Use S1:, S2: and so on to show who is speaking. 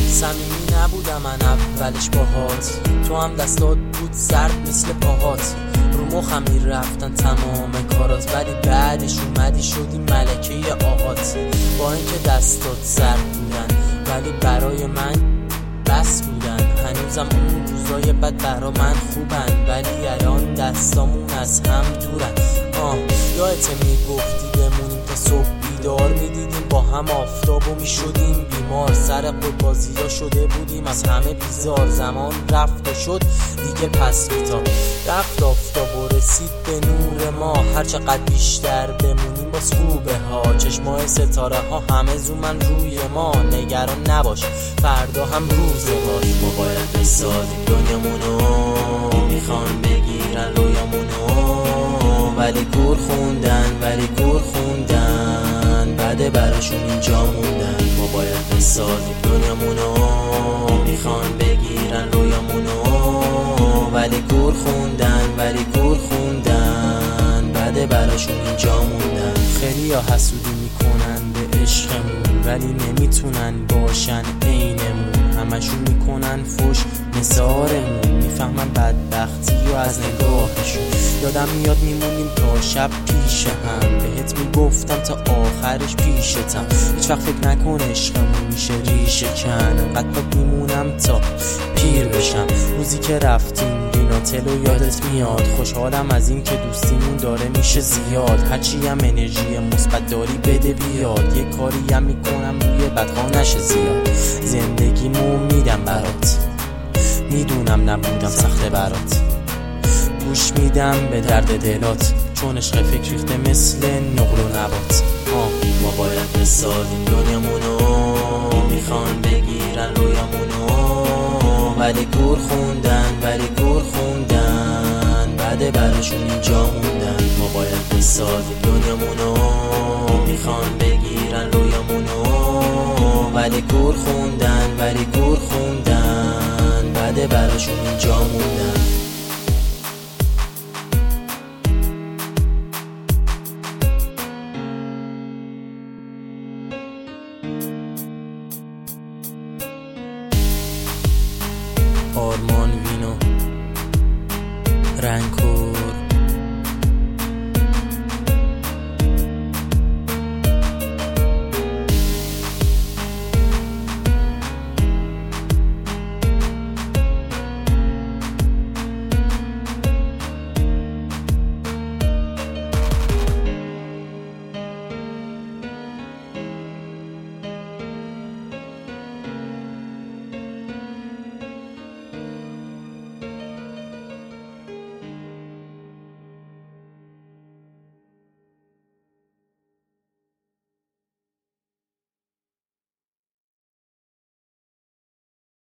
S1: صمیمی نبودم من اولش باهات، تو هم دستات بود سرد مثل پاهات، رو مخم میرفتن تمام کارات، ولی بعدش اومدی شدی ملکه آقات. با اینکه دستات سرد بودن ولی برای من بس بودن، هنوزم اون روزای بد برا من خوبن، ولی الان دستامون از هم دورن. یادت میگفتی بمونیم تا صبح بیدار، میدیدیم با هم آفتابو میشدیم بیمار، سر خودبازی ها شده بودیم از همه بیزار. زمان رفت و شد دیگه پس بیتا، رفت آفتاب و رسید به نور ما، هرچقدر بیشتر بمونیم باز خوبه ها. چشمای ستاره ها همه زومن روی ما، نگران نباش فردا هم روزه باش. ما باید بسازیم دنیامونو، میخوان بگیرن رویامونو، ولی گور خوندن بعد براشون اینجا موندن. ما باید بسازیم دنیامونو، میخوان بگیرن رویامونو، ولی گور خوندن بعد براشون اینجا موندن. خیلی ها حسودی میکنن به عشقمون، ولی نمیتونن باشن عینمون، همشون میکنن فوش نثارمون، میفهمن بدبختی و از نگاهشون. یادم میاد میمونیم تا شب پیش هم، بهت میگفتم تا آخرش پیشتم، هیچ وقت فکر نکن عشقمون میشه ریشه کن، انقدر باید میمونم تا پیر بشم. روزی که رفتیم ریناتلو یادت میاد، خوشحالم از این که دوستیمون داره میشه زیاد، هرچی هم انرژی مثبت داری بده بیاد، یه کاری هم میکنم روی بدها نشه زیاد، زندگیمو میدم برات، میدونم نبودم سخته برات، گوش میدم به درد دلات، چون عشق فکر ریخته مثل نقل و نبات. ما باید بسازیم دنیامونو، میخوان بگیرن رویامونو، ولی گور خوندن بعد براشون اینجا موندن. ما باید بسازیم دنیامونو، میخوان بگیرن رویامونو، ولی گور خوندن بعد براشون اینجا موندن. آرمان وینو رنکو